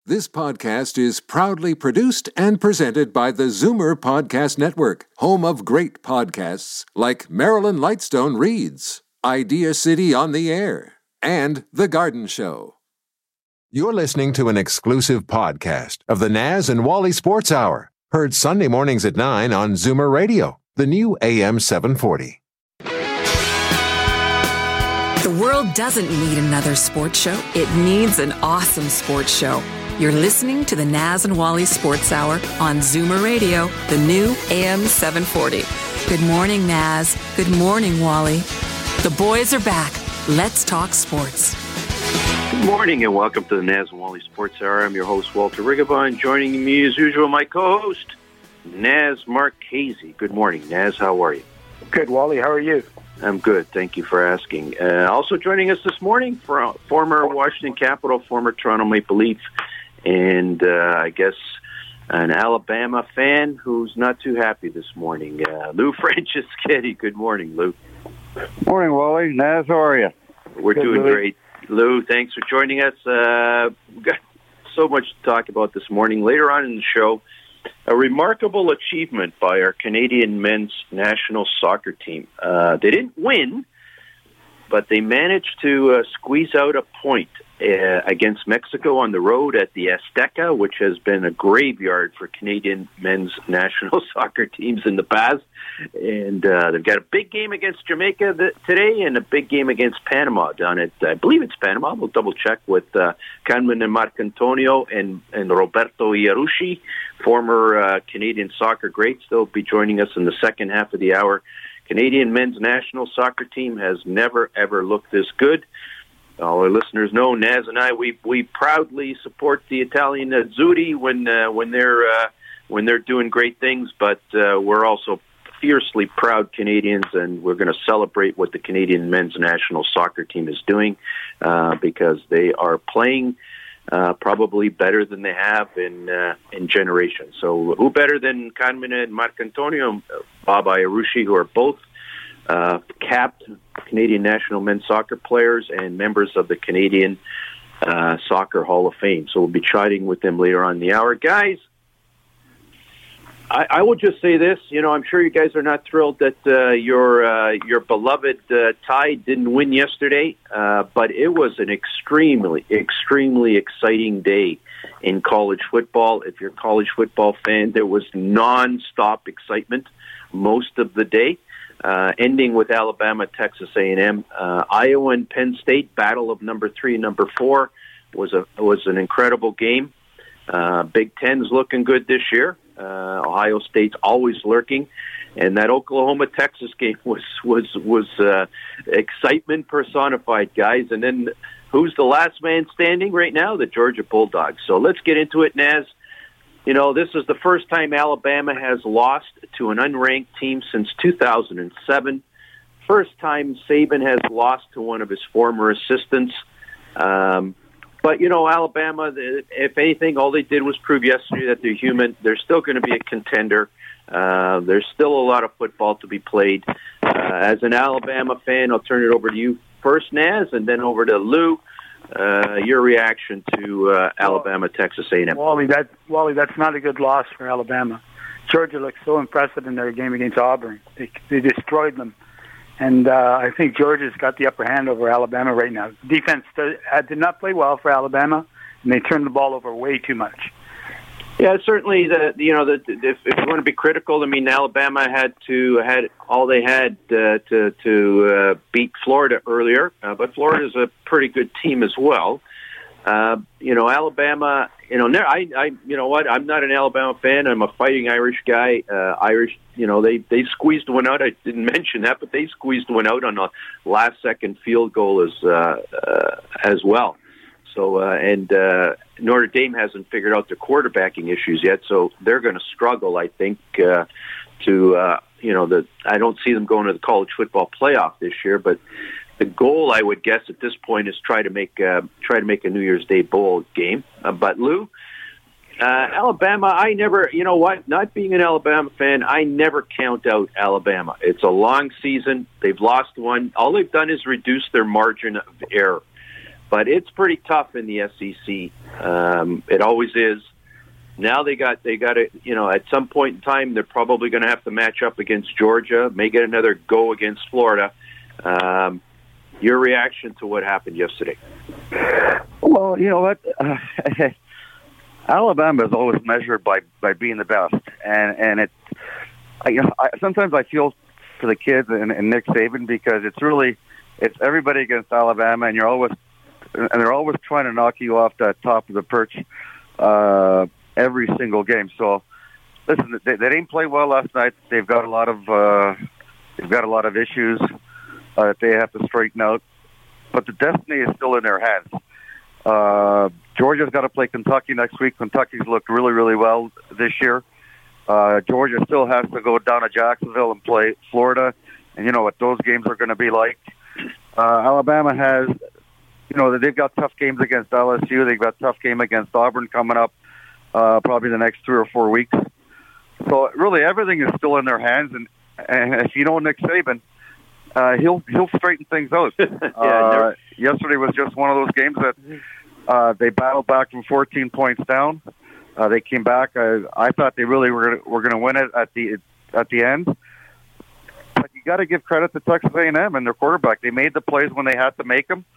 This podcast is proudly produced and presented by the Zoomer Podcast Network, home of great podcasts like Marilyn Lightstone Reads, Idea City on the Air, and The Garden Show. You're listening to an exclusive podcast of the Naz and Wally Sports Hour, heard Sunday mornings at 9 on Zoomer Radio, the new AM 740. The world doesn't need another sports show. It needs an awesome sports show. You're listening to the Naz and Wally Sports Hour on Zoomer Radio, the new AM 740. Good morning, Naz. Good morning, Wally. The boys are back. Let's talk sports. Good morning and welcome to the Naz and Wally Sports Hour. I'm your host, Walter Rigabon. Joining me as usual, my co-host, Naz Marchese. Good morning, Naz. How are you? Good, Wally. How are you? I'm good. Thank you for asking. Also joining us this morning, former Washington Capital, former Toronto Maple Leaf, and I guess an Alabama fan who's not too happy this morning. Lou Franceschetti. Good morning, Lou. Morning, Wally. Naz, how are you? We're Good, doing Louis. great. Lou, thanks for joining us. We've got so much to talk about this morning. Later on in the show, a remarkable achievement by our Canadian men's national soccer team. They didn't win, but they managed to squeeze out a point against Mexico on the road at the Azteca, which has been a graveyard for Canadian men's national soccer teams in the past. And they've got a big game against Jamaica today and a big game against Panama down at, I believe it's Panama. We'll double-check with Carmen and Marcantonio and Roberto Iarrushi, former Canadian soccer greats. They'll be joining us in the second half of the hour. Canadian men's national soccer team has never, ever looked this good. All our listeners know, Naz and I, we proudly support the Italian Azzurri when they're doing great things, but we're also fiercely proud Canadians, and we're going to celebrate what the Canadian men's national soccer team is doing because they are playing probably better than they have in generations. So who better than Carmen and Marcantonio, Bob Iarrushi, who are both capped Canadian national men's soccer players and members of the Canadian Soccer Hall of Fame. So we'll be chatting with them later on in the hour. Guys, I will just say this. You know, I'm sure you guys are not thrilled that your beloved Tide didn't win yesterday, but it was an extremely, extremely exciting day in college football. If you're a college football fan, there was nonstop excitement most of the day. Ending with Alabama, Texas A&M, Iowa and Penn State, battle of number 3 and number 4 was an incredible game. Big Ten's looking good this year. Ohio State's always lurking, and that Oklahoma-Texas game was excitement personified, guys. And then who's the last man standing right now? The Georgia Bulldogs. So let's get into it, Naz. You know, this is the first time Alabama has lost to an unranked team since 2007. First time Saban has lost to one of his former assistants. But, you know, Alabama, if anything, all they did was prove yesterday that they're human. They're still going to be a contender. There's still a lot of football to be played. As an Alabama fan, I'll turn it over to you first, Naz, and then over to Lou. Your reaction to Alabama, Texas A&M. Wally, that's not a good loss for Alabama. Georgia looked so impressive in their game against Auburn. They destroyed them. And I think Georgia's got the upper hand over Alabama right now. Defense did not play well for Alabama, and they turned the ball over way too much. Yeah, certainly. If you want to be critical, I mean, Alabama had all they had to beat Florida earlier, but Florida's a pretty good team as well. Alabama. You know what? I'm not an Alabama fan. I'm a Fighting Irish guy. Irish. They squeezed one out. I didn't mention that, but they squeezed one out on a last-second field goal as well. So, Notre Dame hasn't figured out their quarterbacking issues yet, so they're going to struggle, I think, I don't see them going to the college football playoff this year, but the goal, I would guess, at this point is try to make a New Year's Day bowl game. But Lou, Alabama, I never, you know what, not being an Alabama fan, I never count out Alabama. It's a long season. They've lost one. All they've done is reduce their margin of error. But it's pretty tough in the SEC. It always is. Now they got to, at some point in time, they're probably going to have to match up against Georgia, may get another go against Florida. Your reaction to what happened yesterday? Well, you know what? Alabama is always measured by being the best, and sometimes I feel for the kids and Nick Saban, because it's everybody against Alabama, and they're always trying to knock you off that top of the perch every single game. So, listen, they didn't play well last night. They've got a lot of issues that they have to straighten out, but the destiny is still in their hands. Georgia's got to play Kentucky next week. Kentucky's looked really, really well this year. Georgia still has to go down to Jacksonville and play Florida, and you know what those games are going to be like. Alabama has, they've got tough games against LSU. They've got a tough game against Auburn coming up probably the next 3 or 4 weeks. So really everything is still in their hands, and if you know Nick Saban, he'll straighten things out. Yesterday was just one of those games that they battled back from 14 points down. They came back. I thought they really were going to win it at the end. But you got to give credit to Texas A&M and their quarterback. They made the plays when they had to make them.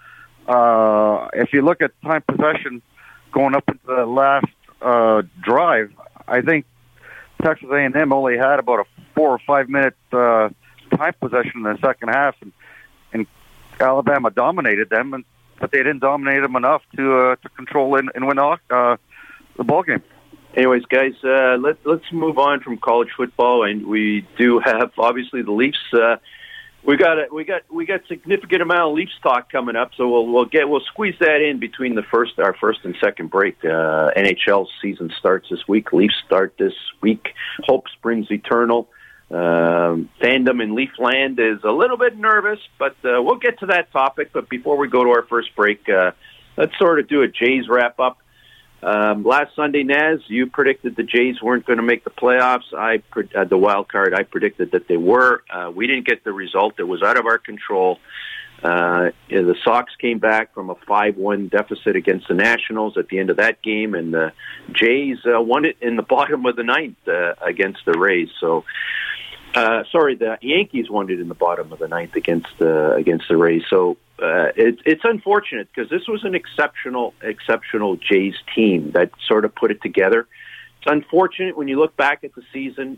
If you look at time possession going up into the last drive, I think Texas A&M only had about a 4 or 5 minute time possession in the second half, and Alabama dominated them, but they didn't dominate them enough to control and win the ball game. Anyways, guys, let's move on from college football, and we do have obviously the Leafs. We got significant amount of Leafs talk coming up, so we'll squeeze that in between our first and second break. NHL season starts this week. Leafs start this week. Hope springs eternal. Fandom in Leafland is a little bit nervous, but we'll get to that topic. But before we go to our first break, let's sort of do a Jays wrap-up. Last Sunday, Naz, you predicted the Jays weren't going to make the playoffs. The wild card, I predicted that they were. We didn't get the result. It was out of our control. The Sox came back from a 5-1 deficit against the Nationals at the end of that game, and the Jays won it in the bottom of the ninth against the Rays. So, the Yankees won it in the bottom of the ninth against the Rays. So it's unfortunate because this was an exceptional Jays team that sort of put it together. It's unfortunate when you look back at the season.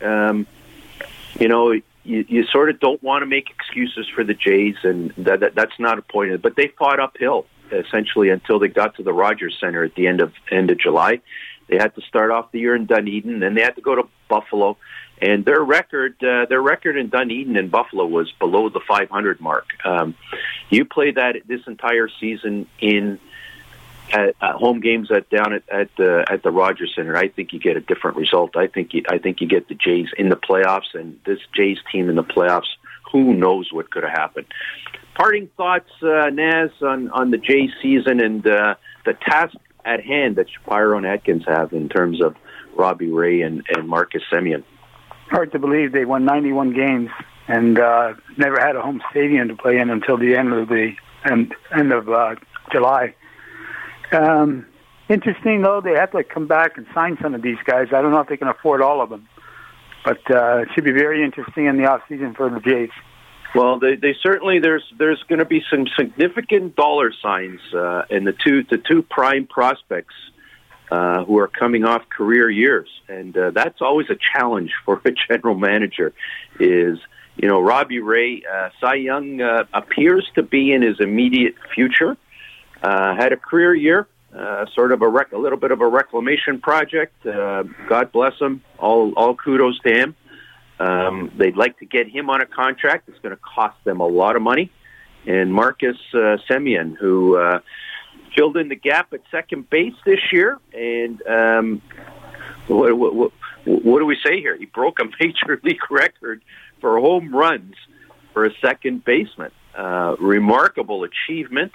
You sort of don't want to make excuses for the Jays, and that's not a point of it. But they fought uphill essentially until they got to the Rogers Center at the end of July. They had to start off the year in Dunedin, then they had to go to Buffalo, and their record in Dunedin and Buffalo was below the 500 mark. You play that this entire season at home games down at the Rogers Center. I think you get a different result. I think you get the Jays in the playoffs, and this Jays team in the playoffs. Who knows what could have happened? Parting thoughts, Naz, on the Jays season and the task at hand that Shapiro and Atkins have in terms of Robbie Ray and Marcus Semien. Hard to believe they won 91 games and never had a home stadium to play in until the end of July. Interesting, though, they have to come back and sign some of these guys. I don't know if they can afford all of them, but it should be very interesting in the offseason for the Jays. Well, they certainly there's going to be some significant dollar signs in the two prime prospects who are coming off career years, and that's always a challenge for a general manager. Is Robbie Ray, Cy Young appears to be in his immediate future. Had a career year, sort of a little bit of a reclamation project. God bless him. All kudos to him. They'd like to get him on a contract. It's going to cost them a lot of money. And Marcus Semien, who filled in the gap at second base this year. And what do we say here? He broke a major league record for home runs for a second baseman. Remarkable achievement.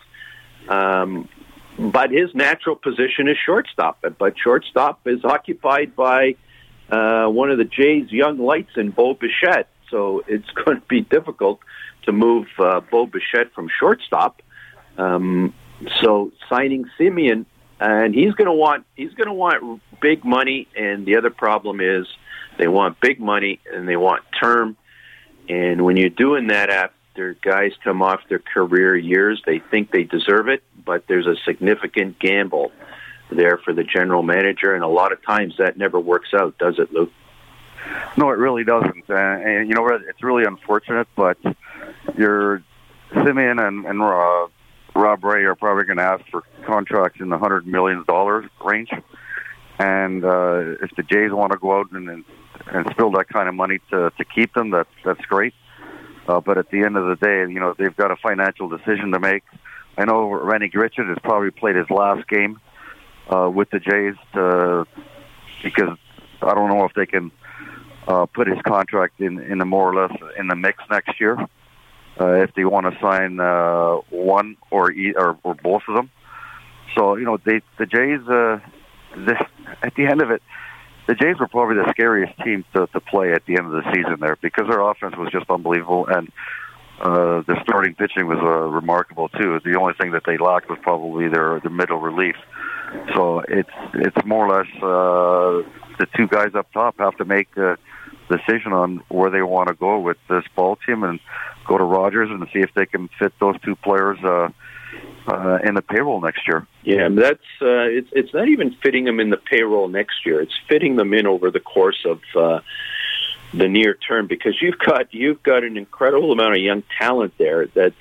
But his natural position is shortstop. But shortstop is occupied by one of the Jays' young lights in Bo Bichette. So it's going to be difficult to move Bo Bichette from shortstop. So signing Simeon, and he's going to want big money. And the other problem is they want big money and they want term. And when you're doing that after guys come off their career years, they think they deserve it, but there's a significant gamble there for the general manager, and a lot of times that never works out, does it, Lou? No, it really doesn't. And you know, it's really unfortunate, but your Simeon and Rob Ray are probably going to ask for contracts in the $100 million range. And if the Jays want to go out and spill that kind of money to keep them, that's great. But at the end of the day, you know, they've got a financial decision to make. I know Randy Gritchen has probably played his last game with the Jays because I don't know if they can put his contract in the more or less in the mix next year if they want to sign one or both of them. So, you know, the Jays, at the end of it, the Jays were probably the scariest team to play at the end of the season there because their offense was just unbelievable, and their starting pitching was remarkable too. The only thing that they lacked was probably their middle relief. So it's more or less the two guys up top have to make a decision on where they want to go with this ball team and go to Rogers and see if they can fit those two players in the payroll next year. Yeah, that's it's not even fitting them in the payroll next year. It's fitting them in over the course of the near term, because you've got an incredible amount of young talent there. That's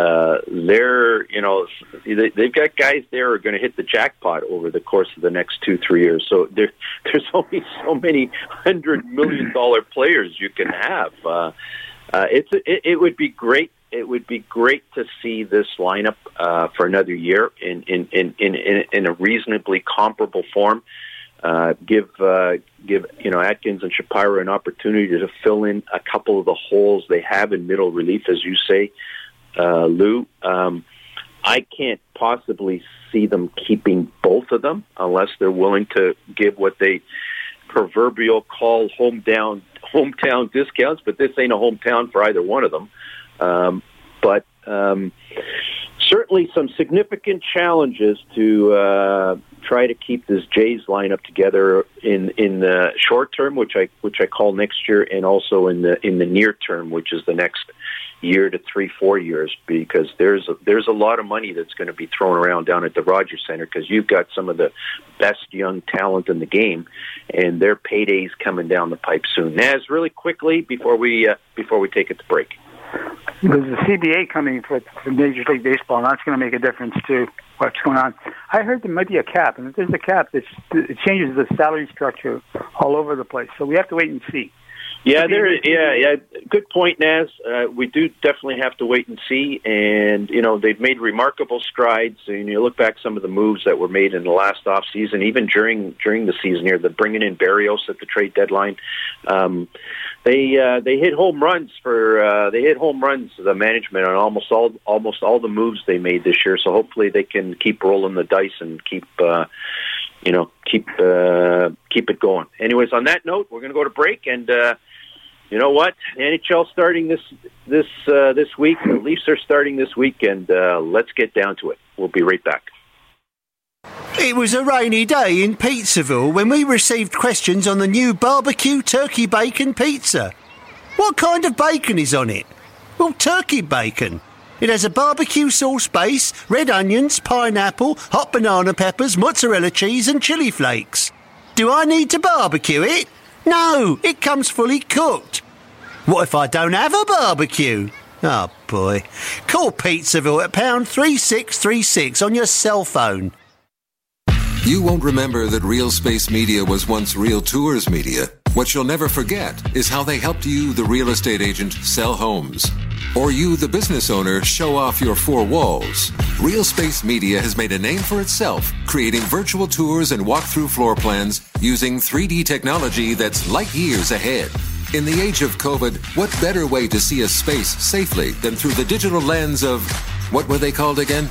they've got guys there who are going to hit the jackpot over the course of the next 2-3 years. So there's only so many $100 million players you can have. It would be great. It would be great to see this lineup for another year in a reasonably comparable form. Give Atkins and Shapiro an opportunity to fill in a couple of the holes they have in middle relief, as you say, Lou. I can't possibly see them keeping both of them unless they're willing to give what they proverbial call hometown discounts. But this ain't a hometown for either one of them. But certainly some significant challenges to try to keep this Jays lineup together in the short term, which I call next year, and also in the near term, which is the next year to 3-4 years, because there's a lot of money that's going to be thrown around down at the Rogers Center, because you've got some of the best young talent in the game, and their paydays coming down the pipe soon. Naz, really quickly before we take it to break. There's a CBA coming for Major League Baseball, and that's going to make a difference to what's going on. I heard there might be a cap, and if there's a cap, it changes the salary structure all over the place. So we have to wait and see. Yeah, good point, Naz. We do definitely have to wait and see, and they've made remarkable strides. And you look back some of the moves that were made in the last off season, even during the season here, the bringing in Berrios at the trade deadline. They hit home runs the management on almost all the moves they made this year. So hopefully they can keep rolling the dice and keep it going. Anyways, on that note, we're going to go to break, and you know what? The NHL starting this week. The Leafs are starting this week, and let's get down to it. We'll be right back. It was a rainy day in Pizzaville when we received questions on the new barbecue turkey bacon pizza. What kind of bacon is on it? Well, turkey bacon. It has a barbecue sauce base, red onions, pineapple, hot banana peppers, mozzarella cheese and chili flakes. Do I need to barbecue it? No, it comes fully cooked. What if I don't have a barbecue? Oh boy. Call Pizzaville at pound 3636 on your cell phone. You won't remember that Real Space Media was once Real Tours Media. What you'll never forget is how they helped you, the real estate agent, sell homes. Or you, the business owner, show off your four walls. Real Space Media has made a name for itself, creating virtual tours and walk-through floor plans using 3D technology that's light years ahead. In the age of COVID, what better way to see a space safely than through the digital lens of, what were they called again?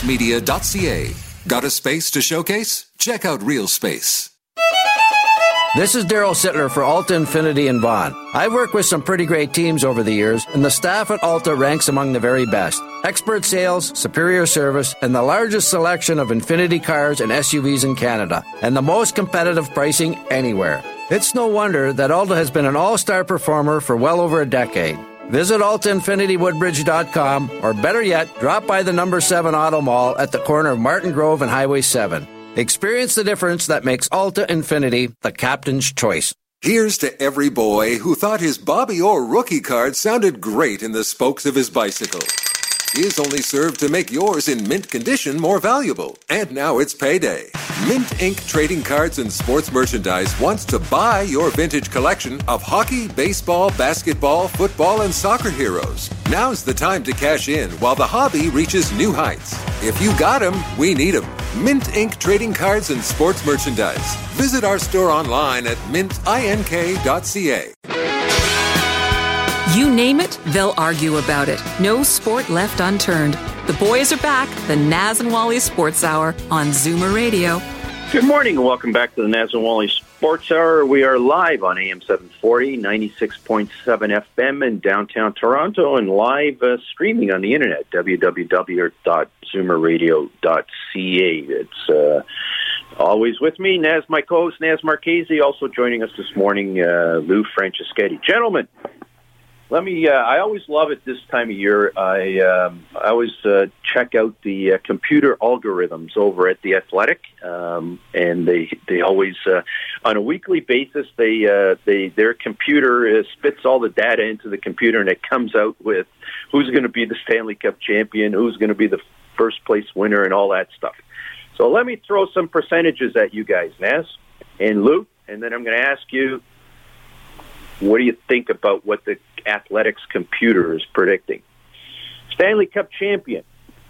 RealSpaceMedia.ca. Got a space to showcase? Check out Real Space. This is Daryl Sittler for Alta Infinity in Vaughan. I've worked with some pretty great teams over the years, and the staff at Alta ranks among the very best. Expert sales, superior service, and the largest selection of Infinity cars and SUVs in Canada, and the most competitive pricing anywhere. It's no wonder that Alta has been an all-star performer for well over a decade. Visit AltaInfinityWoodbridge.com, or better yet, drop by the number 7 Auto Mall at the corner of Martin Grove and Highway 7. Experience the difference that makes Alta Infinity the captain's choice. Here's to every boy who thought his Bobby Orr rookie card sounded great in the spokes of his bicycle. His only served to make yours in mint condition more valuable. And now it's payday. Mint Inc. Trading Cards and Sports Merchandise wants to buy your vintage collection of hockey, baseball, basketball, football, and soccer heroes. Now's the time to cash in while the hobby reaches new heights. If you got them, we need them. Mint Inc. Trading Cards and Sports Merchandise. Visit our store online at mintink.ca. You name it, they'll argue about it. No sport left unturned. The boys are back. The Naz and Wally Sports Hour on Zoomer Radio. Good morning and welcome back to the Naz and Wally Sports Hour. We are live on AM 740, 96.7 FM in downtown Toronto and live streaming on the internet, www.zoomerradio.ca. It's always with me, Naz, my co-host, Naz Marchese, also joining us this morning, Lou Franceschetti. Gentlemen, let me. I always love it this time of year. I always check out the computer algorithms over at The Athletic, and they always on a weekly basis their computer spits all the data into the computer, and it comes out with who's going to be the Stanley Cup champion, who's going to be the first place winner, and all that stuff. So let me throw some percentages at you guys, Naz and Lou, and then I'm going to ask you, what do you think about what the Athletics computer is predicting? Stanley Cup champion,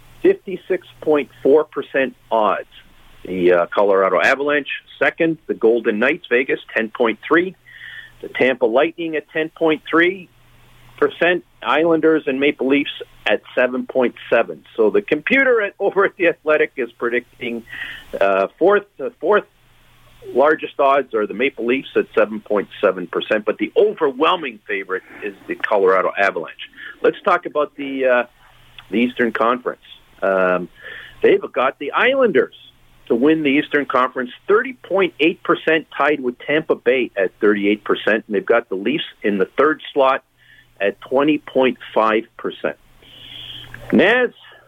56.4% odds. The Colorado Avalanche, second. The Golden Knights, Vegas, 10.3. The Tampa Lightning at 10.3%. Islanders and Maple Leafs at 7.7. So the computer over at The Athletic is predicting fourth largest odds are the Maple Leafs at 7.7%, but the overwhelming favorite is the Colorado Avalanche. Let's talk about the Eastern Conference. They've got the Islanders to win the Eastern Conference, 30.8% tied with Tampa Bay at 38%, and they've got the Leafs in the third slot at 20.5%. Naz,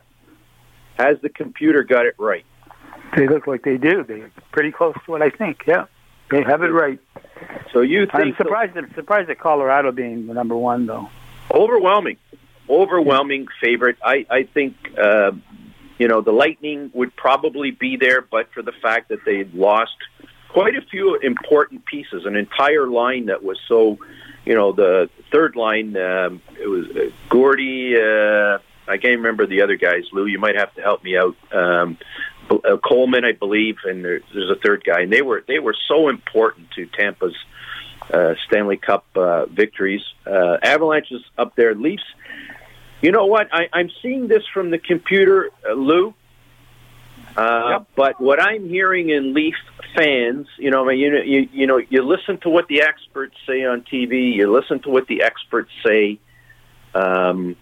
has the computer got it right? They look like they do. They're pretty close to what I think. Yeah, they have it right. So you think? I'm surprised at Colorado being the number one, though. Overwhelming favorite. I think the Lightning would probably be there, but for the fact that they lost quite a few important pieces, an entire line that was so. The third line. It was Gordy. I can't remember the other guys. Lou, you might have to help me out. Coleman, I believe, and there's a third guy, and they were so important to Tampa's Stanley Cup victories. Avalanche is up there. Leafs. You know what? I'm seeing this from the computer, Lou. Yep. But what I'm hearing in Leaf fans, you listen to what the experts say on TV. You listen to what the experts say in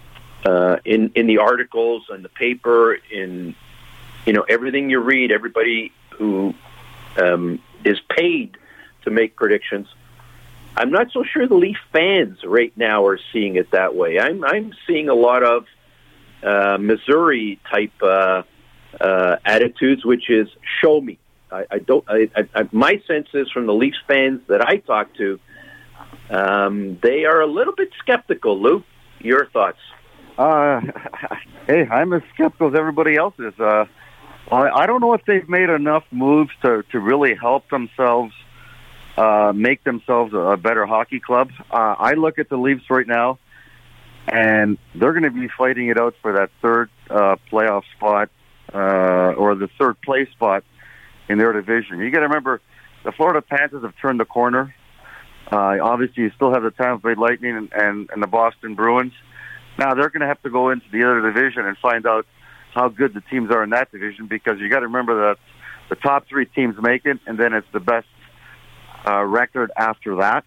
the articles and the paper in. Everything you read, everybody who is paid to make predictions. I'm not so sure the Leaf fans right now are seeing it that way. I'm seeing a lot of Missouri type attitudes, which is show me. My sense is from the Leafs fans that I talk to, they are a little bit skeptical. Lou, your thoughts? Hey, I'm as skeptical as everybody else is. I don't know if they've made enough moves to really help themselves make themselves a better hockey club. I look at the Leafs right now, and they're going to be fighting it out for that third playoff spot or the third place spot in their division. You got to remember, the Florida Panthers have turned the corner. Obviously, you still have the Tampa Bay Lightning and the Boston Bruins. Now they're going to have to go into the other division and find out how good the teams are in that division, because you got to remember that the top three teams make it, and then it's the best record after that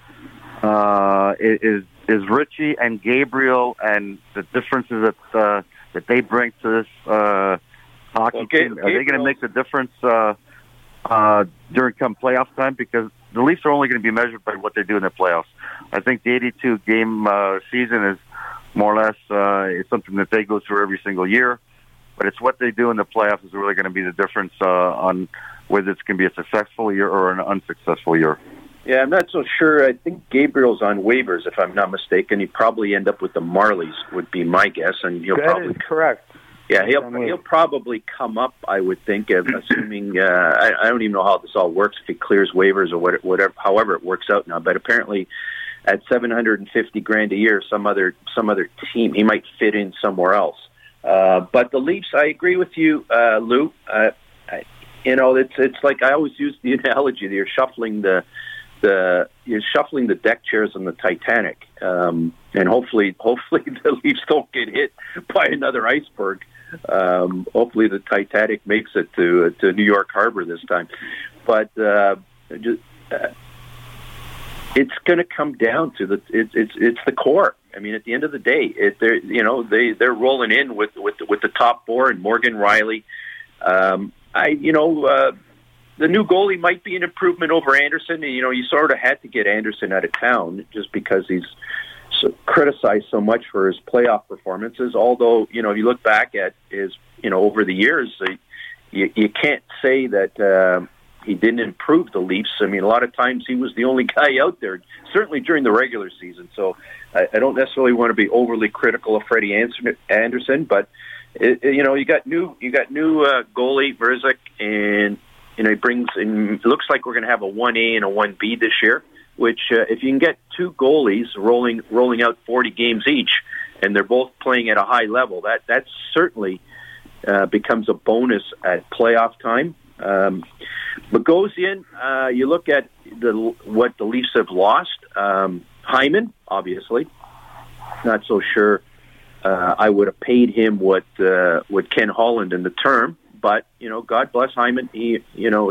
is Richie and Gabriel, and the differences that they bring to this hockey team. Are they going to make the difference during come playoff time? Because the Leafs are only going to be measured by what they do in the playoffs. I think the 82-game season is more or less it's something that they go through every single year, but it's what they do in the playoffs is really going to be the difference on whether it's going to be a successful year or an unsuccessful year. Yeah, I'm not so sure. I think Gabriel's on waivers, if I'm not mistaken. He'd probably end up with the Marlies, would be my guess, and that is correct. Yeah, he'll probably come up, I would think, assuming I don't even know how this all works, if he clears waivers or whatever, however it works out now. But apparently, at $750,000 a year, some other team, he might fit in somewhere else. But the Leafs, I agree with you, Lou. It's like I always use the analogy that you're shuffling the deck chairs on the Titanic, and hopefully the Leafs don't get hit by another iceberg. Hopefully the Titanic makes it to New York Harbor this time, but it's going to come down to it's the core. I mean, at the end of the day, they're rolling in with the top four and Morgan Rielly. The new goalie might be an improvement over Anderson. You sort of had to get Anderson out of town just because he's criticized so much for his playoff performances. Although, if you look back at his, over the years, you can't say that he didn't improve the Leafs. I mean, a lot of times he was the only guy out there, certainly during the regular season. So I don't necessarily want to be overly critical of Freddie Anderson, but you got new goalie Verzik, and he brings in. It looks like we're going to have a 1A and a 1B this year. Which, if you can get two goalies rolling out 40 games each, and they're both playing at a high level, that certainly becomes a bonus at playoff time. Bogosian, you look at what the Leafs have lost. Hyman, obviously, not so sure. I would have paid him what Ken Holland in the term, but God bless Hyman. He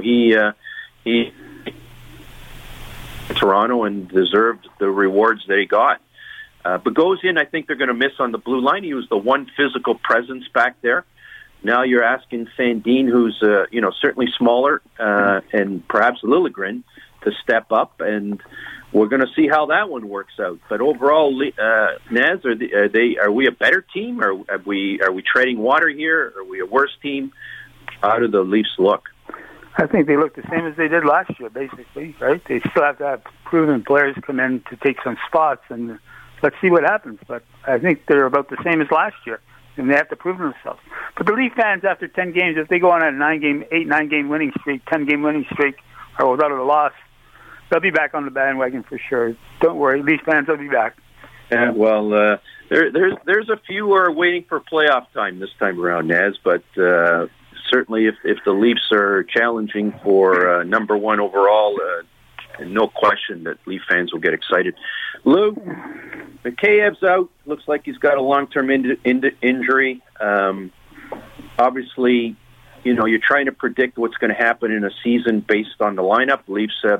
Toronto and deserved the rewards that he got. Bogosian, I think they're going to miss on the blue line. He was the one physical presence back there. Now you're asking Sandin, who's certainly smaller, and perhaps Liljegren to step up, and we're going to see how that one works out. But overall, Naz, are we a better team, or are we treading water here? Are we a worse team? How do the Leafs look? I think they look the same as they did last year, basically, right? They still have to have proven players come in to take some spots, and let's see what happens. But I think they're about the same as last year, and they have to prove themselves. But the Leaf fans, after 10 games, if they go on a 9-game winning streak, 10-game winning streak, or without a loss, they'll be back on the bandwagon for sure. Don't worry, Leaf fans will be back. Yeah, well, there's a few who are waiting for playoff time this time around, Naz, but certainly if the Leafs are challenging for number one overall, no question that Leaf fans will get excited. Lou, Mikheyev's out. Looks like he's got a long-term injury. Obviously, you're trying to predict what's going to happen in a season based on the lineup. Leafs have,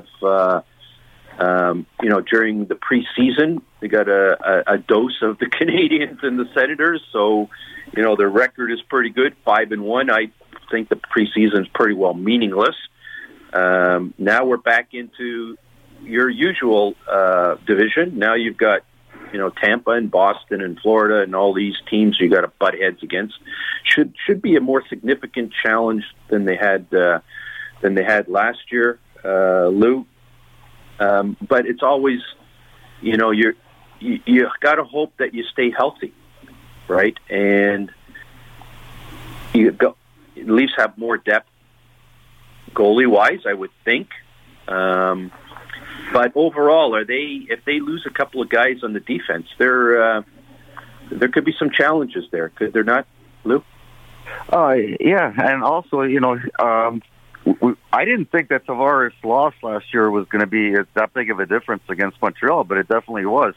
during the preseason, they got a dose of the Canadians and the Senators. So, their record is pretty good, 5-1. I think the preseason is pretty well meaningless. Now we're back into your usual division. Now you've got Tampa and Boston and Florida and all these teams you got to butt heads against. Should be a more significant challenge than they had last year, Lou. But it's always you got to hope that you stay healthy, right? And Leafs have more depth goalie-wise, I would think. But overall, if they lose a couple of guys on the defense, there could be some challenges there. Could there not, Lou? Yeah, and also, I didn't think that Tavares' loss last year was going to be that big of a difference against Montreal, but it definitely was.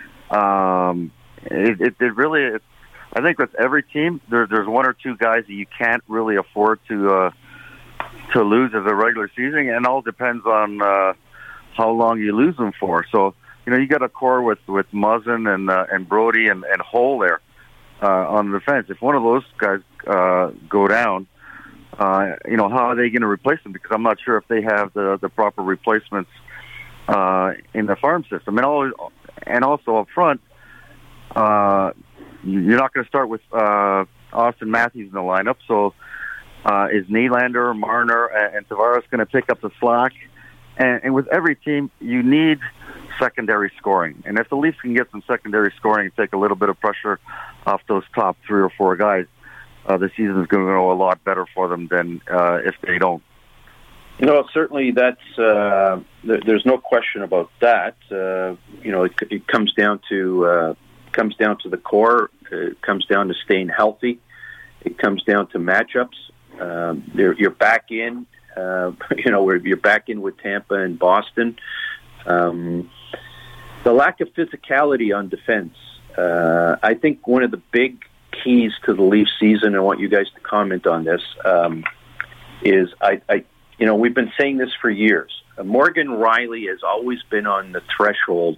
It really. I think with every team, there's one or two guys that you can't really afford to lose as a regular season, and it all depends on how long you lose them for. So, you got a core with Muzzin and Brody and Hull there on the defense. If one of those guys go down, how are they going to replace them? Because I'm not sure if they have the proper replacements in the farm system. And also up front, you're not going to start with Austin Matthews in the lineup. So is Nylander, Marner, and Tavares going to pick up the slack? And with every team, you need secondary scoring. And if the Leafs can get some secondary scoring and take a little bit of pressure off those top 3 or 4 guys, the season is going to go a lot better for them than if they don't. Certainly that's there's no question about that. It comes down to the core. It comes down to staying healthy. It comes down to matchups. You're back in. Where you're back in with Tampa and Boston. The lack of physicality on defense. I think one of the big keys to the Leafs season, I want you guys to comment on this, is we've been saying this for years. Morgan Rielly has always been on the threshold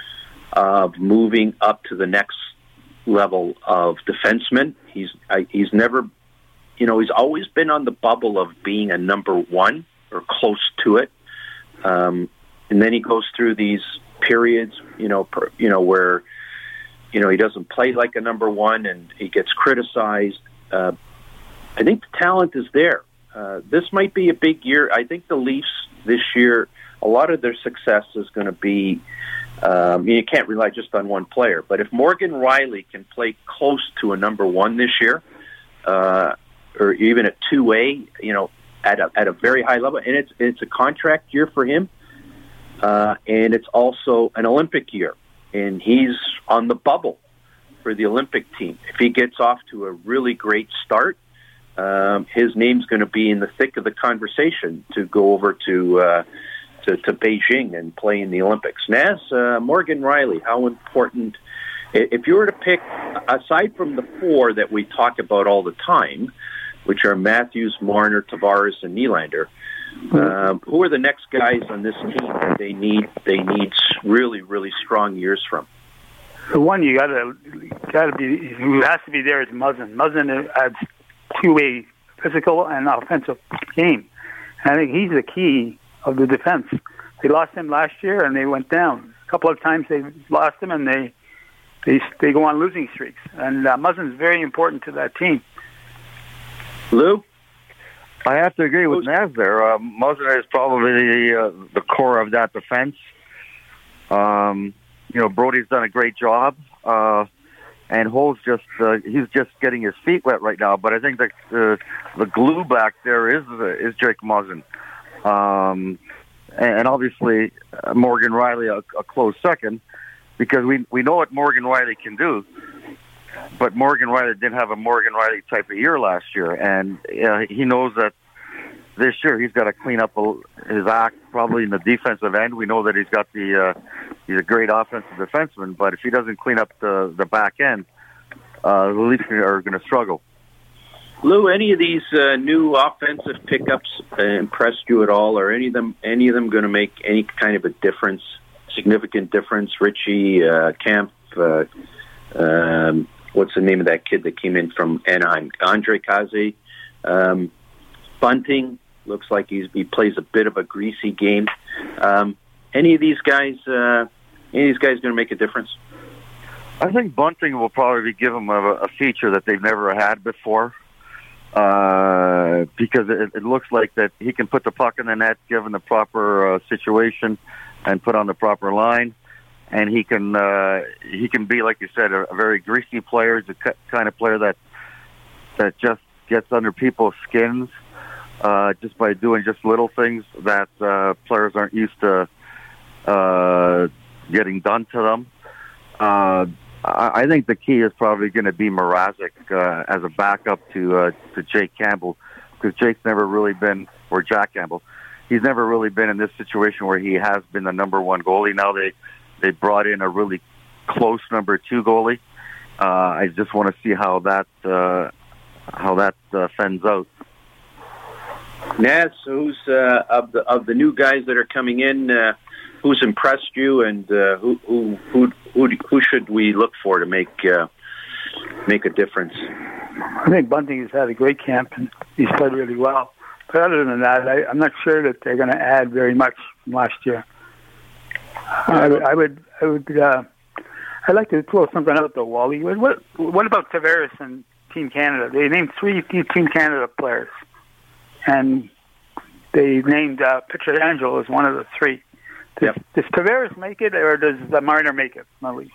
of moving up to the next level of defenseman. He's never, he's always been on the bubble of being a number 1 or close to it. And then he goes through these periods, where, he doesn't play like a number 1 and he gets criticized. I think the talent is there. This might be a big year. I think the Leafs this year, a lot of their success is going to be, you can't rely just on one player, but if Morgan Rielly can play close to a number 1 this year, or even a 2A, at a very high level, and it's a contract year for him, and it's also an Olympic year, and he's on the bubble for the Olympic team. If he gets off to a really great start, his name's going to be in the thick of the conversation to go over to Beijing and play in the Olympics. Naz, Morgan Rielly, how important, if you were to pick, aside from the 4 that we talk about all the time, which are Matthews, Marner, Tavares, and Nylander, who are the next guys on this team that they need really, really strong years from? The one you gotta be, who has to be there is Muzzin. Muzzin adds 2-way physical and offensive game. And I think he's the key of the defense. They lost him last year and they went down. A couple of times they lost him and they go on losing streaks. And Muzzin's very important to that team. Lou? I have to agree with Naz there. Muzzin is probably the core of that defense. Brody's done a great job. And Hull's he's just getting his feet wet right now. But I think the glue back there is Jake Muzzin. And obviously Morgan Rielly a close second, because we know what Morgan Rielly can do. But Morgan Rielly didn't have a Morgan Rielly type of year last year. And he knows that this year he's got to clean up his act probably in the defensive end. We know that he's a great offensive defenseman, but if he doesn't clean up the back end, the Leafs are going to struggle. Lou, any of these new offensive pickups impressed you at all? Or any of them going to make any kind of a difference, significant difference? Richie, Kemp, what's the name of that kid that came in from Anaheim? Andre Kaze. Bunting looks like he plays a bit of a greasy game. Any of these guys going to make a difference? I think Bunting will probably give them a feature that they've never had before, because it looks like that he can put the puck in the net given the proper situation and put on the proper line, and he can be, like you said, a very greasy player. He's the kind of player that just gets under people's skins just by doing just little things that players aren't used to getting done to them. I think the key is probably going to be Mrazek as a backup to Jake Campbell, because Jake's never really been, or Jack Campbell, he's never really been in this situation where he has been the number 1 goalie. Now they brought in a really close number 2 goalie. I just want to see how that fends out. Naz, who's of the new guys that are coming in? who's impressed you, and who should we look for to make a difference? I think Bunting has had a great camp, and he's played really well. But other than that, I'm not sure that they're going to add very much from last year. I'd like to throw something out though, Wally. What about Tavares and Team Canada? They named 3 Team Canada players, and they named Pietrangelo as one of the 3. Does Tavares make it, or does Marner make it, Maurice?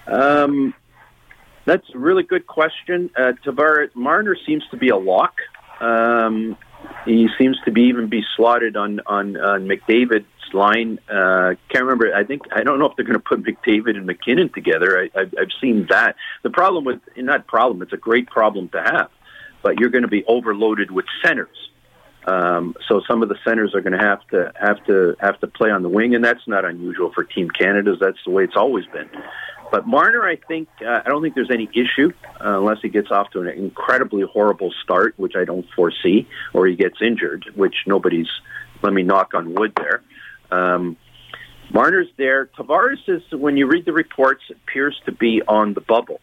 That's a really good question. Marner seems to be a lock. He seems to be slotted on McDavid's line. Can't remember. I don't know if they're going to put McDavid and McKinnon together. I've seen that. The problem it's a great problem to have, but you're going to be overloaded with centers. So some of the centers are going to have to play on the wing, and that's not unusual for Team Canada. That's the way it's always been. But Marner, I don't think there's any issue unless he gets off to an incredibly horrible start, which I don't foresee, or he gets injured, which nobody's. Let me knock on wood there. Marner's there. Tavares is, when you read the reports, appears to be on the bubble.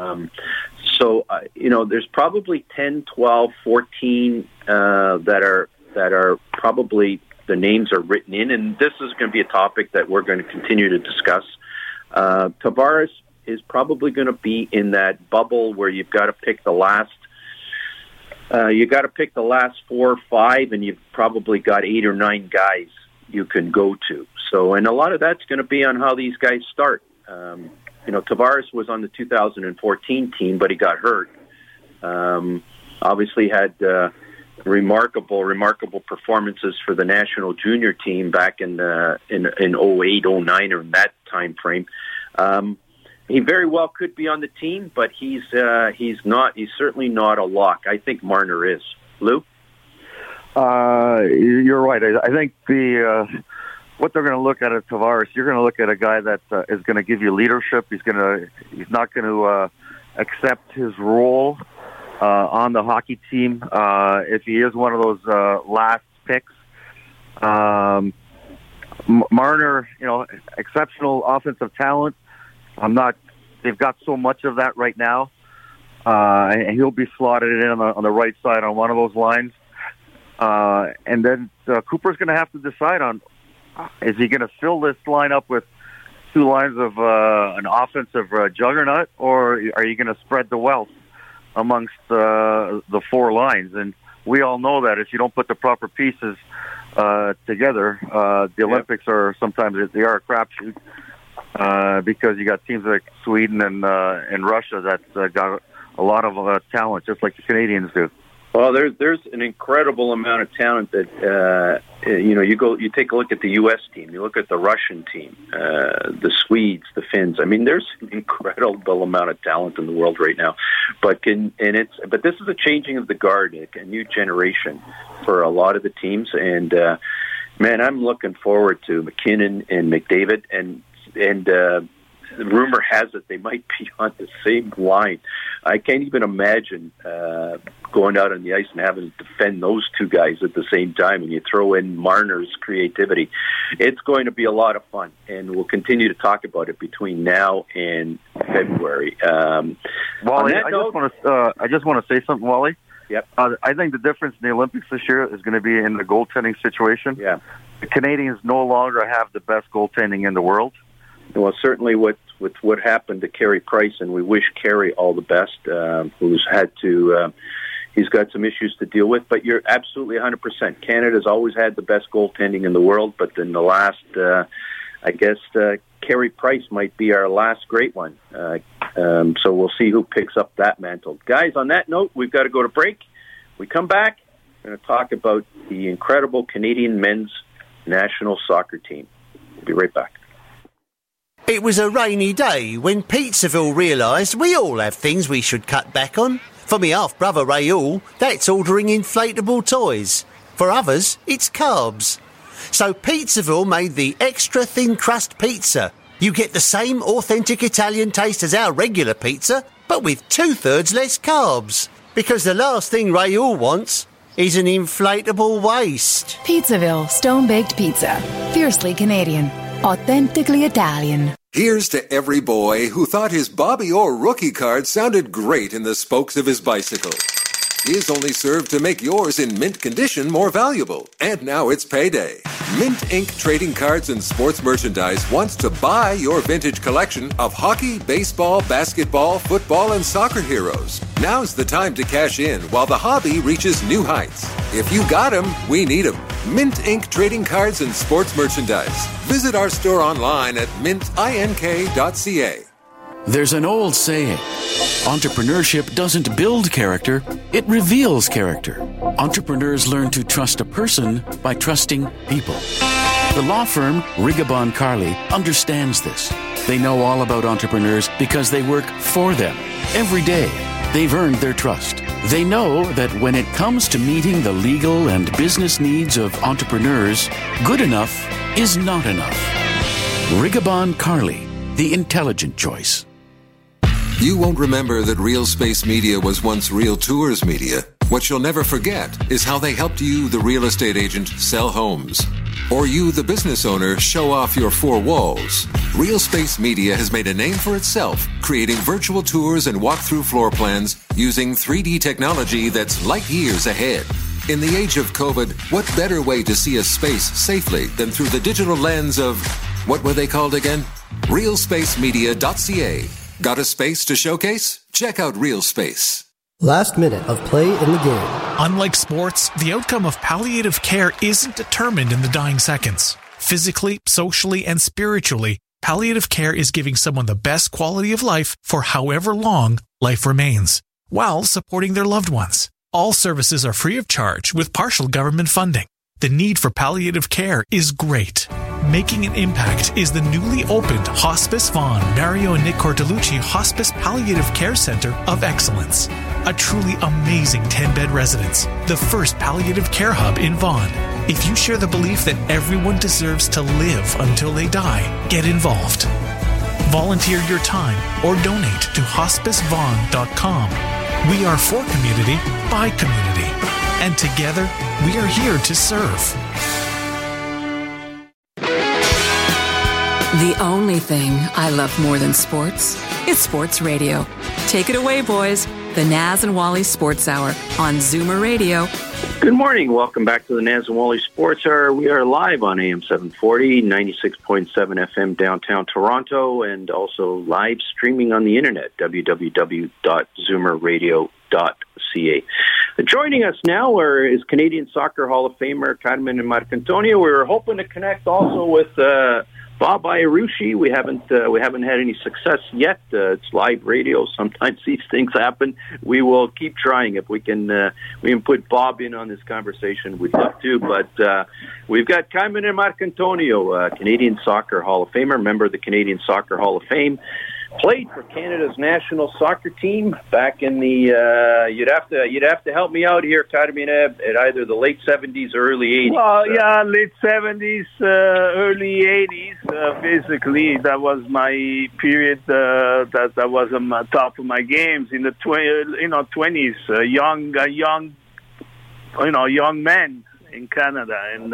There's probably 10, 12, 14 that are probably the names are written in, and this is going to be a topic that we're going to continue to discuss. Tavares is probably going to be in that bubble where you've got to pick the last. You got to pick the last 4 or 5, and you've probably got 8 or 9 guys you can go to. So, and a lot of that's going to be on how these guys start. Tavares was on the 2014 team, but he got hurt. Obviously had remarkable performances for the national junior team back in 08, 09, or in that time frame. He very well could be on the team, but he's not. He's certainly not a lock. I think Marner is. Lou? You're right. I think what they're going to look at Tavares, you're going to look at a guy that is going to give you leadership. He's not going to accept his role on the hockey team if he is one of those last picks. Marner, exceptional offensive talent. They've got so much of that right now, and he'll be slotted in on the right side on one of those lines. And then Cooper's going to have to decide on, is he going to fill this lineup with 2 lines of an offensive juggernaut, or are you going to spread the wealth amongst the 4 lines? And we all know that if you don't put the proper pieces together, the Olympics are sometimes they are a crapshoot because you got teams like Sweden and Russia that got a lot of talent, just like the Canadians do. Well, there's an incredible amount of talent that you take a look at the U.S. team, you look at the Russian team, the Swedes, the Finns. I mean, there's an incredible amount of talent in the world right now. But this is a changing of the guard, a new generation for a lot of the teams. And man, I'm looking forward to McKinnon and McDavid, and the rumor has it they might be on the same line. I can't even imagine going out on the ice and having to defend those 2 guys at the same time, and you throw in Marner's creativity. It's going to be a lot of fun, and we'll continue to talk about it between now and February. Wally, I just want to say something, Wally. Yep. I think the difference in the Olympics this year is going to be in the goaltending situation. Yeah. The Canadians no longer have the best goaltending in the world. Well, certainly with what happened to Carey Price, and we wish Carey all the best, who's had to, he's got some issues to deal with, but you're absolutely 100%. Canada's always had the best goaltending in the world, but in the last, Carey Price might be our last great one. So we'll see who picks up that mantle. Guys, on that note, we've got to go to break. We come back, we're going to talk about the incredible Canadian men's national soccer team. We'll be right back. It was a rainy day when Pizzaville realised we all have things we should cut back on. For me half-brother Raoul, that's ordering inflatable toys. For others, it's carbs. So Pizzaville made the extra thin crust pizza. You get the same authentic Italian taste as our regular pizza, but with 2/3 less carbs. Because the last thing Raoul wants is an inflatable waist. Pizzaville Stone-Baked Pizza. Fiercely Canadian. Authentically Italian. Here's to every boy who thought his Bobby Orr rookie card sounded great in the spokes of his bicycle. His only served to make yours in mint condition more valuable. And now it's payday. Mint Inc. Trading Cards and Sports Merchandise wants to buy your vintage collection of hockey, baseball, basketball, football, and soccer heroes. Now's the time to cash in while the hobby reaches new heights. If you got 'em, we need 'em. Mint Inc. Trading Cards and Sports Merchandise. Visit our store online at mintink.ca. There's an old saying, entrepreneurship doesn't build character, it reveals character. Entrepreneurs learn to trust a person by trusting people. The law firm Rigabon Carly understands this. They know all about entrepreneurs because they work for them. Every day, they've earned their trust. They know that when it comes to meeting the legal and business needs of entrepreneurs, good enough is not enough. Rigabon Carly, the intelligent choice. You won't remember that Real Space Media was once Real Tours Media. What you'll never forget is how they helped you, the real estate agent, sell homes. Or you, the business owner, show off your four walls. Real Space Media has made a name for itself, creating virtual tours and walk-through floor plans using 3D technology that's light years ahead. In the age of COVID, what better way to see a space safely than through the digital lens of, what were they called again? RealSpaceMedia.ca. Got a space to showcase? Check out Real Space. Last minute of play in the game. Unlike sports, the outcome of palliative care isn't determined in the dying seconds. Physically, socially, and spiritually, palliative care is giving someone the best quality of life for however long life remains, while supporting their loved ones. All services are free of charge with partial government funding. The need for palliative care is great. Making an impact is the newly opened Hospice Vaughan Mario and Nick Cortolucci Hospice Palliative Care Center of Excellence. A truly amazing 10-bed residence, the first palliative care hub in Vaughan. If you share the belief that everyone deserves to live until they die, get involved. Volunteer your time or donate to hospicevaughan.com. We are for community, by community. And together, we are here to serve. The only thing I love more than sports is sports radio. Take it away, boys. The Naz and Wally Sports Hour on Zoomer Radio. Good morning. Welcome back to the Naz and Wally Sports Hour. We are live on AM 740, 96.7 FM downtown Toronto, and also live streaming on the internet, www.zoomerradio.ca. Joining us now is Canadian Soccer Hall of Famer Carmen Marcantonio. We were hoping to connect also with Bob Iarusci. We haven't had any success yet. It's live radio. Sometimes these things happen. We will keep trying. If we can put Bob in on this conversation, we'd love to. But we've got Carmen Marcantonio, Canadian Soccer Hall of Famer, member of the Canadian Soccer Hall of Fame. Played for Canada's national soccer team back in the you'd have to help me out here, Carmen, at either the late 70s or early 80s. Well, yeah, late 70s, early 80s. Basically, that was my period. That was on the top of my games in the 20s. Young men in Canada, and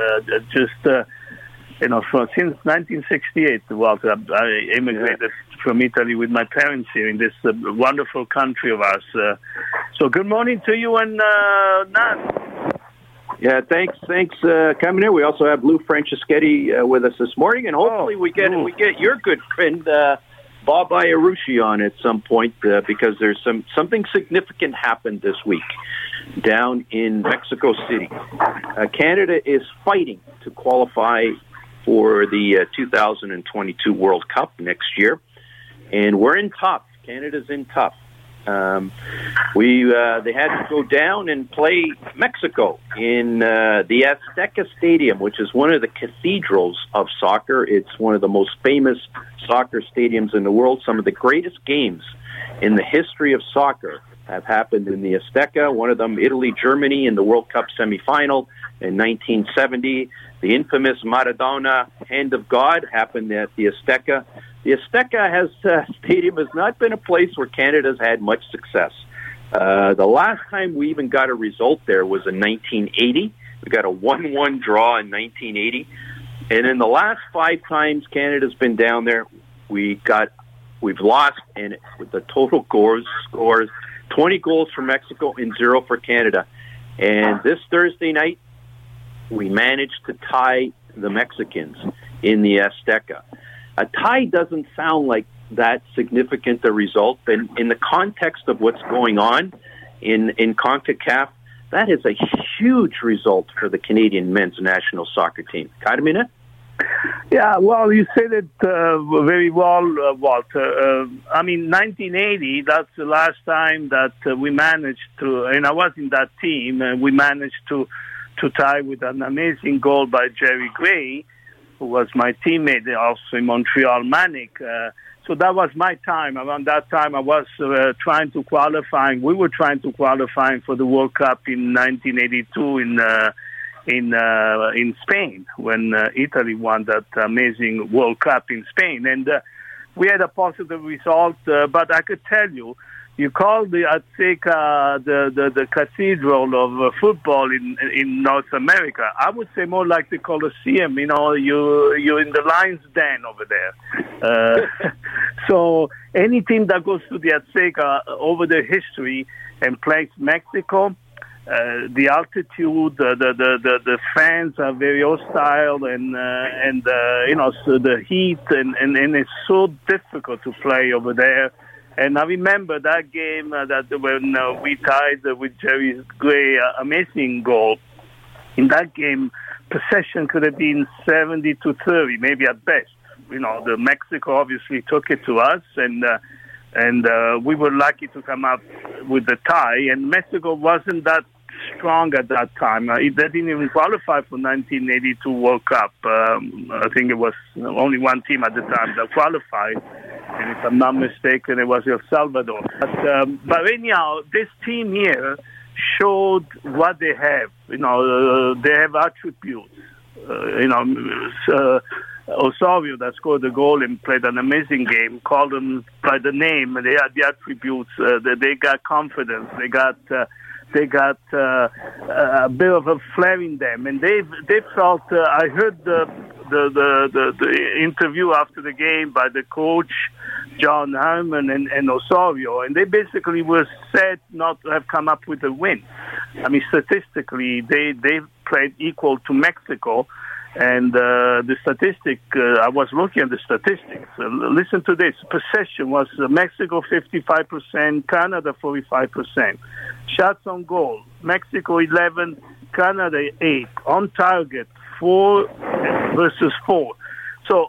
since 1968, Walter, I immigrated from Italy with my parents here in this wonderful country of ours. So good morning to you and Naz. Yeah, thanks, coming in. We also have Lou Franceschetti with us this morning, and hopefully we get your good friend Bob Iarusci on at some point because there's something significant happened this week down in Mexico City. Canada is fighting to qualify for the 2022 World Cup next year. And we're in tough. Canada's in tough. They had to go down and play Mexico in the Azteca Stadium, which is one of the cathedrals of soccer. It's one of the most famous soccer stadiums in the world. Some of the greatest games in the history of soccer have happened in the Azteca. One of them, Italy-Germany in the World Cup semifinal in 1970. The infamous Maradona Hand of God happened at the Azteca. The Azteca stadium has not been a place where Canada's had much success. The last time we even got a result there was in 1980. We got a 1-1 draw in 1980. And in the last 5 times Canada's been down there, we've lost, and the total scores 20 goals for Mexico and 0 for Canada. And this Thursday night, we managed to tie the Mexicans in the Azteca. A tie doesn't sound like that significant a result, but in the context of what's going on in CONCACAF, that is a huge result for the Canadian men's national soccer team. Carmina? Yeah, well, you said it very well, Walter. 1980, that's the last time that we managed to, and I was in that team, and we managed to tie with an amazing goal by Jerry Gray, who was my teammate also in Montreal Manic. So that was my time. Around that time, I was trying to qualify. We were trying to qualify for the World Cup in 1982 in Spain, when Italy won that amazing World Cup in Spain. And we had a positive result, but I could tell you, you call the Azteca the cathedral of football in North America. I would say more like the Colosseum. You're in the lion's den over there. So any team that goes to the Azteca over the history and plays Mexico, the altitude, the fans are very hostile, and so the heat, and it's so difficult to play over there. And I remember that game that when we tied with Jerry Gray, amazing goal. In that game, possession could have been 70-30, maybe at best. The Mexico obviously took it to us, and we were lucky to come up with the tie. And Mexico wasn't that strong at that time. They didn't even qualify for 1982 World Cup. I think it was only one team at the time that qualified, and if I'm not mistaken, it was El Salvador. But anyhow, this team here showed what they have. They have attributes. Osorio, that scored the goal and played an amazing game, called them by the name. They had the attributes. They got confidence. They got a bit of a flair in them, and they felt. I heard the interview after the game by the coach John Herman and Osorio, and they basically were sad not to have come up with a win. Statistically, they played equal to Mexico. And the statistic, I was looking at the statistics. Listen to this. Possession was Mexico 55%, Canada 45%. Shots on goal, Mexico 11, Canada 8. On target, 4 versus 4. So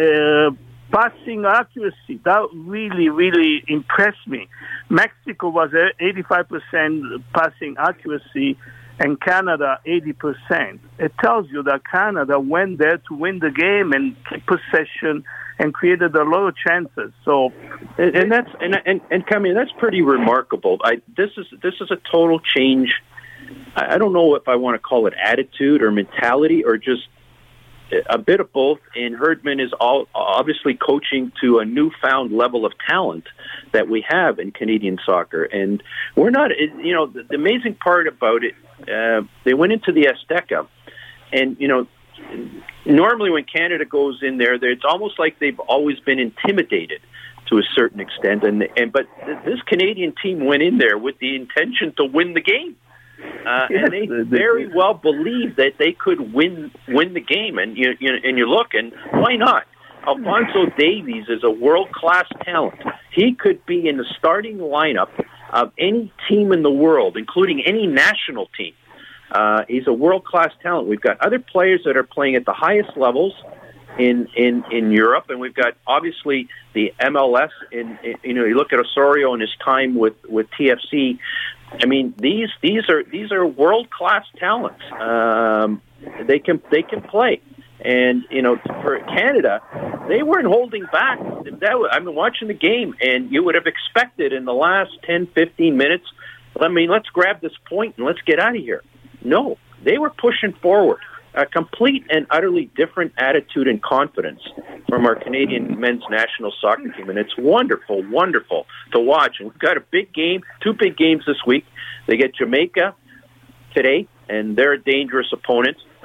passing accuracy, that really, really impressed me. Mexico was 85% passing accuracy, and Canada 80%. It tells you that Canada went there to win the game and keep possession and created a lot of chances. So, and Camille, that's pretty remarkable. This is a total change. I don't know if I want to call it attitude or mentality or just a bit of both. And Herdman is obviously coaching to a newfound level of talent that we have in Canadian soccer. And we're not, the amazing part about it, they went into the Azteca, and normally when Canada goes in there, it's almost like they've always been intimidated to a certain extent. But this Canadian team went in there with the intention to win the game, and they very well believed that they could win the game. And you look, and why not? Alphonso Davies is a world-class talent. He could be in the starting lineup of any team in the world, including any national team. He's a world-class talent. We've got other players that are playing at the highest levels in Europe, and we've got obviously the MLS. You look at Osorio and his time with TFC. I mean, these are world-class talents. They can play. And, for Canada, they weren't holding back. I've been watching the game, and you would have expected in the last 10, 15 minutes, let's grab this point and let's get out of here. No, they were pushing forward. A complete and utterly different attitude and confidence from our Canadian men's national soccer team. And it's wonderful, wonderful to watch. And we've got a big game, 2 big games this week. They get Jamaica today, and they're a dangerous opponent.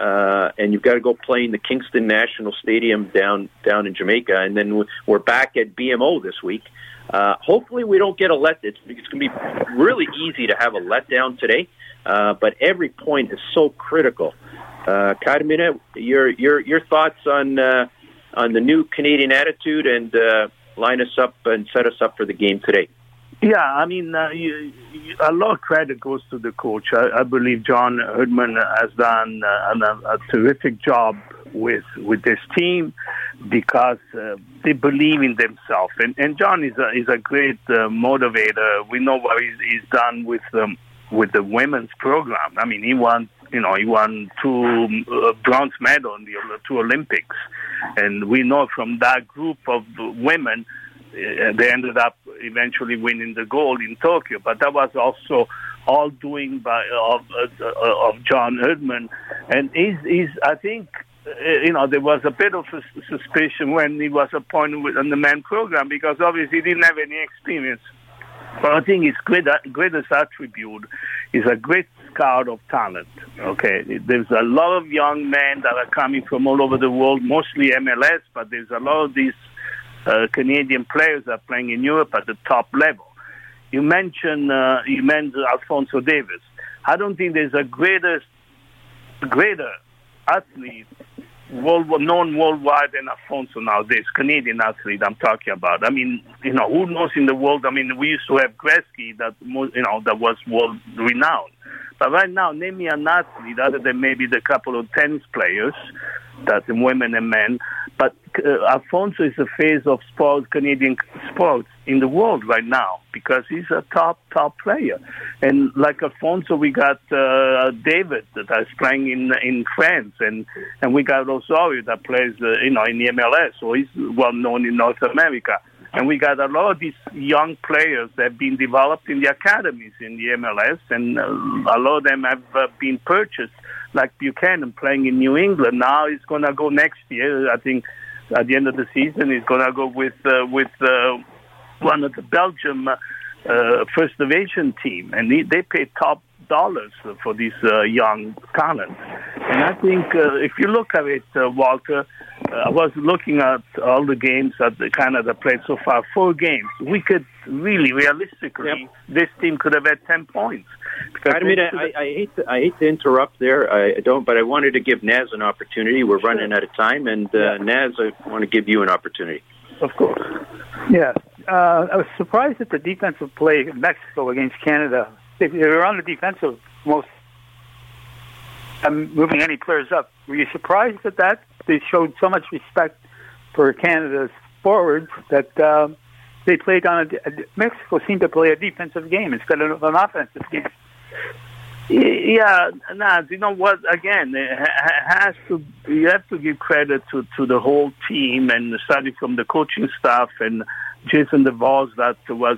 and you've got to go play in the Kingston National Stadium down in Jamaica, and then we're back at BMO this week. Hopefully we don't get a letdown. It's going to be really easy to have a letdown today, but every point is so critical. Kadimina, your thoughts on the new Canadian attitude and line us up and set us up for the game today? Yeah, I mean, a lot of credit goes to the coach. I believe John Herdman has done a terrific job with this team because they believe in themselves. And John is a great motivator. We know what he's done with the women's program. I mean, he won 2 bronze medals in the 2 Olympics, and we know from that group of women. They ended up eventually winning the gold in Tokyo, but that was also all doing of John Herdman, and he's I think there was a bit of a suspicion when he was appointed on the men program because obviously he didn't have any experience. But I think his greatest attribute is a great scout of talent. Okay, there's a lot of young men that are coming from all over the world, mostly MLS, but there's a lot of these Canadian players are playing in Europe at the top level. You mentioned Alphonso Davies. I don't think there's a greater athlete known worldwide than Alphonso nowadays. Canadian athlete I'm talking about. I mean, who knows in the world? I mean, we used to have Gretzky that was world renowned. But right now, name me an athlete other than maybe the couple of tennis players, that's women and men. But Alphonso is the face of Canadian sports in the world right now because he's a top player. And like Alphonso, we got David that is playing in France, and we got Osorio that plays in the MLS, so he's well known in North America. And we got a lot of these young players that have been developed in the academies in the MLS, and a lot of them have been purchased, like Buchanan playing in New England. Now he's going to go next year. I think at the end of the season, he's going to go with one of the Belgium First Division team, and they pay top dollars for these young talent. And I think if you look at it, Walter, I was looking at all the games that Canada played so far, 4 games. We could really, realistically, this team could have had 10 points. I hate to interrupt there. I don't, but I wanted to give Naz an opportunity. We're running out of time, and Naz, I want to give you an opportunity. Of course. Yeah. I was surprised at the defensive play in Mexico against Canada. They were on the defensive most, moving any players up. Were you surprised at that? They showed so much respect for Canada's forwards that they played on Mexico seemed to play a defensive game instead of an offensive game. Yeah, Naz, you know what? Again, you have to give credit to the whole team, and starting from the coaching staff and Jason DeVos, that was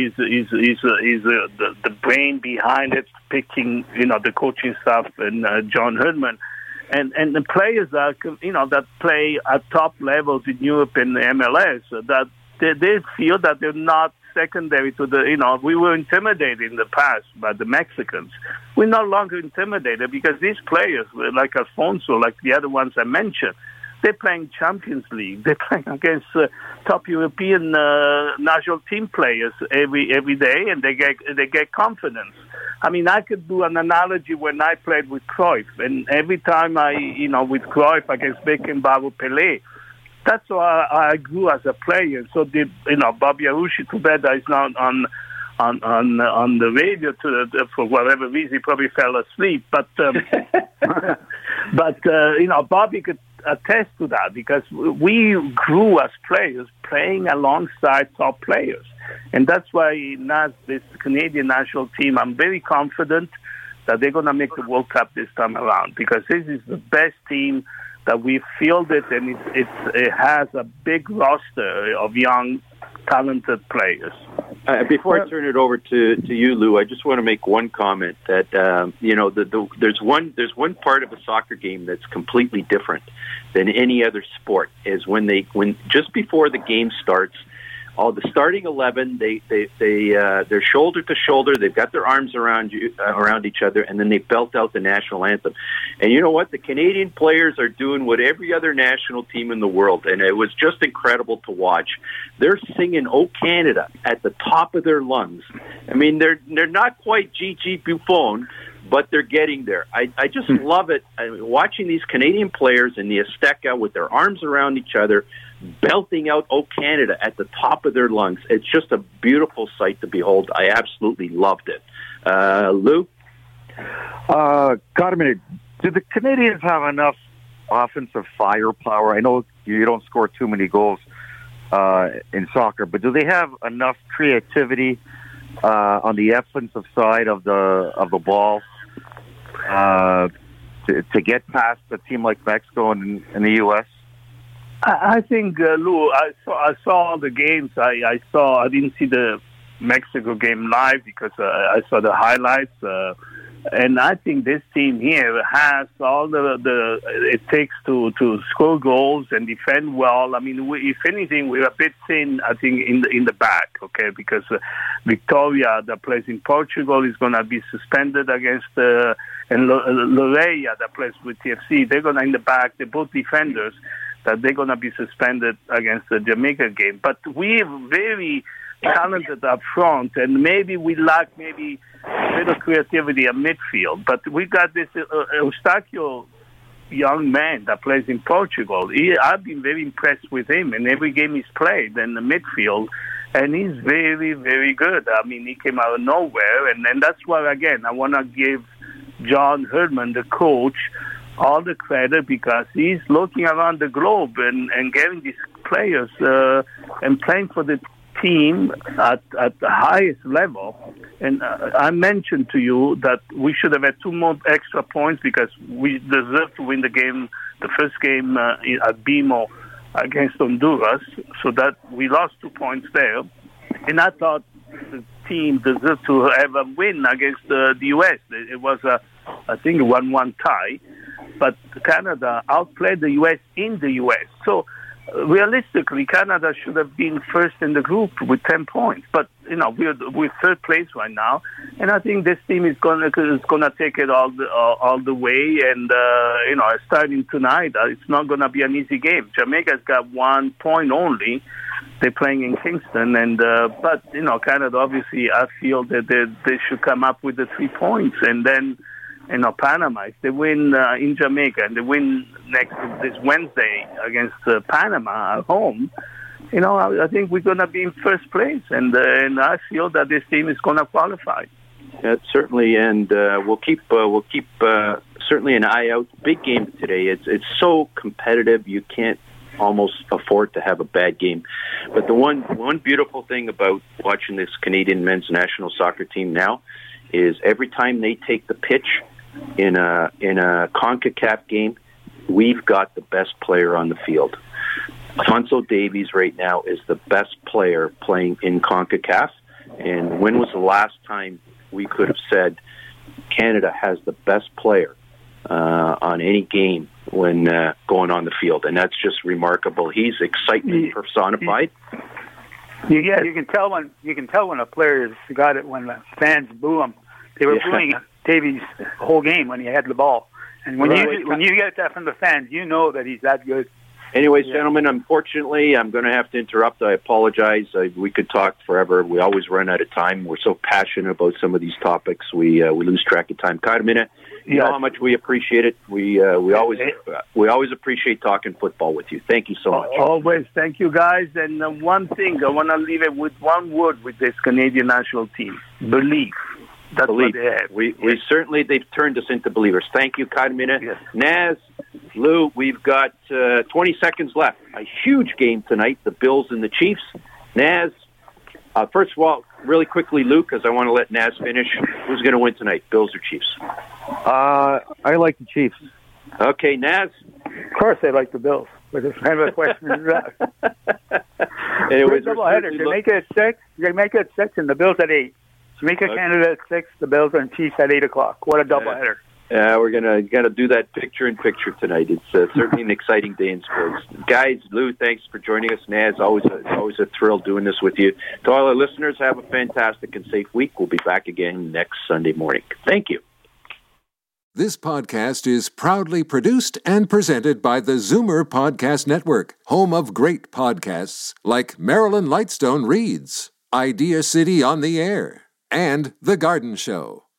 the brain behind it, picking the coaching staff and John Herdman, and the players that play at top levels in Europe and the MLS, that they feel that they're not secondary to we were intimidated in the past by the Mexicans. We're no longer intimidated because these players, like Alphonso, like the other ones I mentioned, they're playing Champions League. They're playing against top European national team players every day, and they get confidence. I mean, I could do an analogy when I played with Cruyff, and every time with Cruyff against Beckenbauer, Pelé, that's why I grew as a player. So did Bobby Arushi. Too bad that he's not on the radio for whatever reason. He probably fell asleep. But Bobby could attest to that because we grew as players playing alongside top players, and that's why this Canadian national team, I'm very confident that they're going to make the World Cup this time around because this is the best team that we fielded, and it has a big roster of young, talented players. Before I turn it over to you, Lou, I just want to make one comment that there's one part of a soccer game that's completely different than any other sport is when just before the game starts, all the starting 11, they're shoulder to shoulder. They've got their arms around each other, and then they belt out the national anthem. And you know what? The Canadian players are doing what every other national team in the world, and it was just incredible to watch. They're singing "O Canada" at the top of their lungs. I mean, they're not quite Gigi Buffon, but they're getting there. I just love it. Watching these Canadian players in the Azteca with their arms around each other, belting out "O Canada" at the top of their lungs. It's just a beautiful sight to behold. I absolutely loved it. Lou? Got a minute. Do the Canadians have enough offensive firepower? I know you don't score too many goals in soccer, but do they have enough creativity on the offensive side of the ball to get past a team like Mexico and the U.S.? I think, Lou, I saw the games. I didn't see the Mexico game live because I saw the highlights. And I think this team here has all it takes to score goals and defend well. I mean, if anything, we're a bit thin, I think, in the back, okay? Because Victoria, that plays in Portugal, is going to be suspended against and Loreya, that plays with TFC, they're going to in the back. They're both defenders that they're going to be suspended against the Jamaica game. But we're very talented up front, and maybe we lack a bit of creativity at midfield. But we got this Eustáquio young man that plays in Portugal. I've been very impressed with him in every game he's played in the midfield, and he's very, very good. I mean, he came out of nowhere, and that's why, again, I want to give John Herdman, the coach, all the credit because he's looking around the globe and getting these players and playing for the team at the highest level. And I mentioned to you that we should have had 2 more extra points because we deserved to win the game, the first game at BMO against Honduras, so that we lost 2 points there. And I thought the team deserved to have a win against the U.S. It was, I think, a 1-1 tie. But Canada outplayed the U.S. in the U.S. So realistically, Canada should have been first in the group with 10 points. But we're third place right now, and I think this team is gonna take it all the way. And starting tonight, it's not gonna be an easy game. Jamaica's got 1 point only. They're playing in Kingston, and but Canada obviously, I feel that they should come up with the 3 points, and then. Panama, if they win in Jamaica and they win this Wednesday against Panama at home, I think we're going to be in first place, and I feel that this team is going to qualify. Yeah, certainly, and we'll keep certainly an eye out. Big game today. It's so competitive. You can't almost afford to have a bad game. But the one beautiful thing about watching this Canadian men's national soccer team now is every time they take the pitch in a CONCACAF game, we've got the best player on the field. Alphonso Davies right now is the best player playing in CONCACAF. And when was the last time we could have said Canada has the best player on any game when going on the field? And that's just remarkable. He's excitement personified. Yeah, you can tell when a player's got it when the fans boo him. They were booing Davies the whole game when he had the ball. And when you get that from the fans, you know that he's that good. Anyways, gentlemen, unfortunately, I'm going to have to interrupt. I apologize. We could talk forever. We always run out of time. We're so passionate about some of these topics, we lose track of time. Carmina, you know how much we appreciate it. We always appreciate talking football with you. Thank you so much. Always. Thank you, guys. And one thing, I want to leave it with one word with this Canadian national team: belief. That's what they have. We certainly, they've turned us into believers. Thank you, Carmina. Yes. Naz, Lou, we've got 20 seconds left. A huge game tonight, the Bills and the Chiefs. Naz, first of all, really quickly, Lou, because I want to let Naz finish. Who's going to win tonight, Bills or Chiefs? I like the Chiefs. Okay, Naz? Of course I like the Bills. But it's kind of a question. Anyways, doubleheader. Jamaica at 6. Jamaica at 6 and the Bills at 8. Jamaica, Canada at 6, the Bills and Chiefs at 8 o'clock. What a doubleheader. We're gonna do that picture-in-picture tonight. It's certainly an exciting day in sports. Guys, Lou, thanks for joining us. Naz, always a thrill doing this with you. To all our listeners, have a fantastic and safe week. We'll be back again next Sunday morning. Thank you. This podcast is proudly produced and presented by the Zoomer Podcast Network, home of great podcasts like Marilyn Lightstone Reads, Idea City on the Air, and The Garden Show.